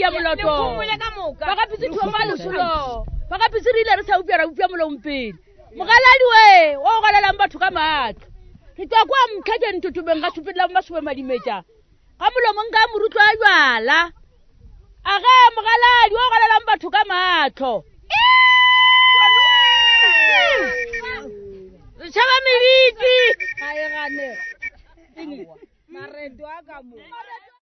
ya moloto ba ka pitse thoma le solo ba ka pitse rile re sa upera molompele mogaladi we o golelang batho ka matlo ke twa kwa mtlhake ntutubeng ga thupela masube madimetša ga molomong ka morutlo a jwala a ge mogaladi o golelang batho ka matlo Chama meriti. Ai gane. Maredo a ka mo.